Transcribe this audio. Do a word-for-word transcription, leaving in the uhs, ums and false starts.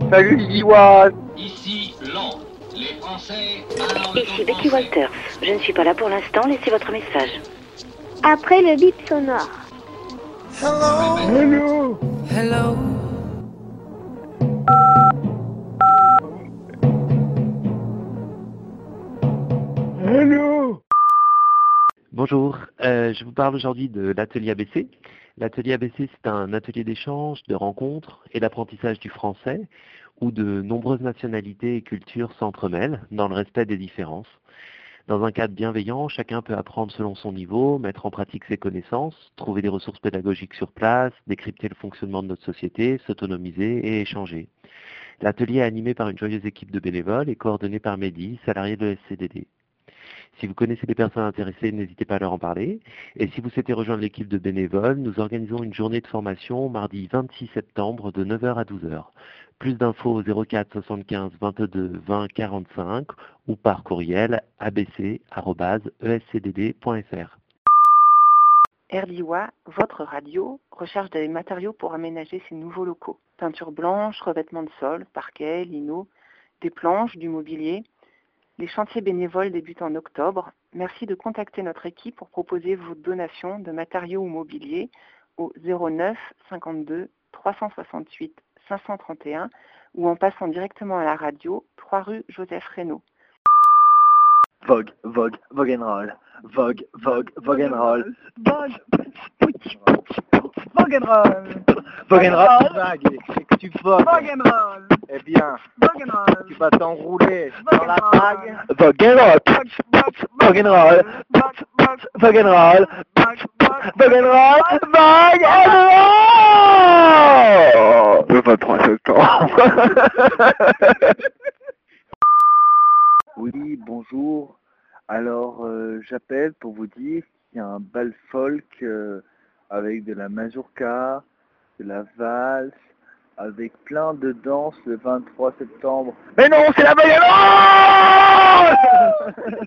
Salut Liliwa. Ici Londres. Les Français parlent Ici au Betty français. Walters. Je ne suis pas là pour l'instant, laissez votre message. Après le bip sonore. Hello. Hello. Hello. Bonjour, euh, je vous parle aujourd'hui de l'atelier A B C. L'atelier A B C, c'est un atelier d'échange, de rencontres et d'apprentissage du français, où de nombreuses nationalités et cultures s'entremêlent dans le respect des différences. Dans un cadre bienveillant, chacun peut apprendre selon son niveau, mettre en pratique ses connaissances, trouver des ressources pédagogiques sur place, décrypter le fonctionnement de notre société, s'autonomiser et échanger. L'atelier est animé par une joyeuse équipe de bénévoles et coordonné par Mehdi, salarié de l'E S C D D. Si vous connaissez des personnes intéressées, n'hésitez pas à leur en parler. Et si vous souhaitez rejoindre l'équipe de bénévoles, nous organisons une journée de formation mardi vingt-six septembre de neuf heures à douze heures. Plus d'infos au zéro quatre soixante-quinze vingt-deux vingt quarante-cinq ou par courriel a b c arobase e s c d d point f r. R D I W A, votre radio, recherche des matériaux pour aménager ces nouveaux locaux. Peinture blanche, revêtement de sol, parquet, lino, des planches, du mobilier. Les chantiers bénévoles débutent en octobre. Merci de contacter notre équipe pour proposer vos donations de matériaux ou mobilier au zéro neuf cinquante-deux trois cent soixante-huit cinq cent trente et un ou en passant directement à la radio, trois rue Joseph Reynaud. Vogue, Vogue, Vogue and Roll. Vogue, Vogue, Vogue and Roll. Vogue, Vogue and Roll. Vogue and Roll. Vague, et que tu vogues. Vogue and Roll. Eh bien, Vogue and Roll. tu vas t'enrouler dans la and roll. vague. Vogue and Roll. Vogue and Roll. Vogue and Roll. Vogue and Roll. Vogue and Roll. Le vingt-trois septembre. Oui, bonjour. Alors, euh, j'appelle pour vous dire qu'il y a un bal folk euh, avec de la mazurka, de la valse, avec plein de danses le vingt-trois septembre. Mais non, c'est la Vogue and Roll.